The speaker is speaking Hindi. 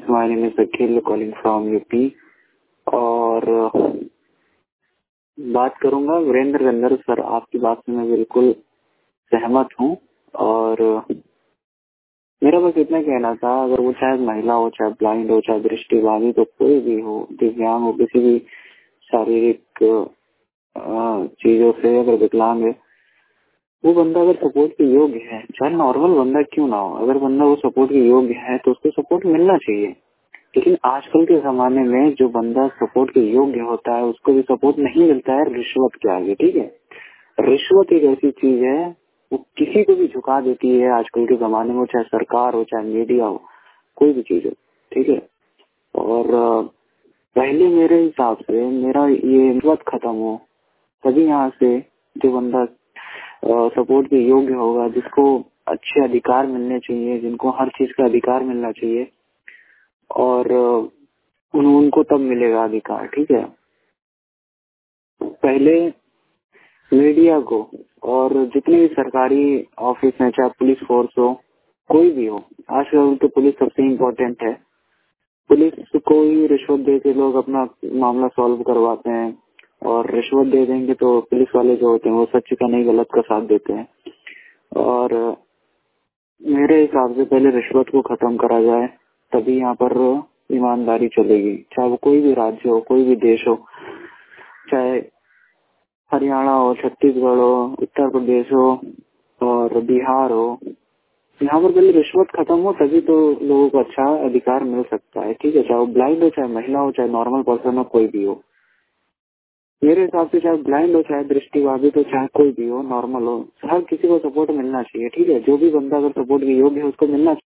My name is Akhil calling from UP और बात करूंगा वीरेंद्र गंधर्व सर। आपकी बात से मैं बिल्कुल सहमत हूँ और मेरा बस इतना कहना था, अगर वो चाहे महिला हो, चाहे ब्लाइंड हो, चाहे दृष्टिबाधित तो कोई भी हो, दिव्यांग हो, किसी भी शारीरिक चीजों से अगर विकलांग है, वो बंदा अगर सपोर्ट के योग्य है, चाहे नॉर्मल बंदा क्यों ना हो, अगर बंदा वो सपोर्ट के योग्य है तो उसको सपोर्ट मिलना चाहिए। लेकिन आजकल के जमाने में जो बंदा सपोर्ट के योग्य होता है उसको भी सपोर्ट नहीं मिलता है रिश्वत के आगे। ठीक है, रिश्वत एक ऐसी चीज है वो किसी को भी झुका देती है आजकल के जमाने में, चाहे सरकार हो, चाहे मीडिया हो, कोई भी चीज हो। ठीक है, और पहले मेरे हिसाब से मेरा ये रिश्वत खत्म हो तभी यहाँ से जो बंदा सपोर्ट के योग्य होगा, जिसको अच्छे अधिकार मिलने चाहिए, जिनको हर चीज का अधिकार मिलना चाहिए, और उनको तब मिलेगा अधिकार। ठीक है, पहले मीडिया को और जितने भी सरकारी ऑफिस हैं, चाहे पुलिस फोर्स हो, कोई भी हो, आजकल तो पुलिस सबसे इम्पोर्टेंट है। पुलिस को ही रिश्वत दे के लोग अपना मामला सॉल्व करवाते हैं, और रिश्वत दे देंगे तो पुलिस वाले जो होते हैं वो सच का नहीं गलत का साथ देते हैं। और मेरे हिसाब से पहले रिश्वत को खत्म करा जाए तभी यहाँ पर ईमानदारी चलेगी, चाहे वो कोई भी राज्य हो, कोई भी देश हो, चाहे हरियाणा हो, छत्तीसगढ़ हो, उत्तर प्रदेश हो और बिहार हो। यहाँ पर पहले रिश्वत खत्म हो तभी तो लोगों को अच्छा अधिकार मिल सकता है। ठीक है, चाहे वो ब्लाइंड हो, चाहे महिला हो, चाहे नॉर्मल पर्सन हो, कोई भी हो। मेरे हिसाब से चाहे ब्लाइंड हो, चाहे दृष्टिबाधित हो, चाहे कोई भी हो, नॉर्मल हो, हर किसी को सपोर्ट मिलना चाहिए। ठीक है, जो भी बंदा अगर सपोर्ट के योग्य है उसको मिलना चाहिए।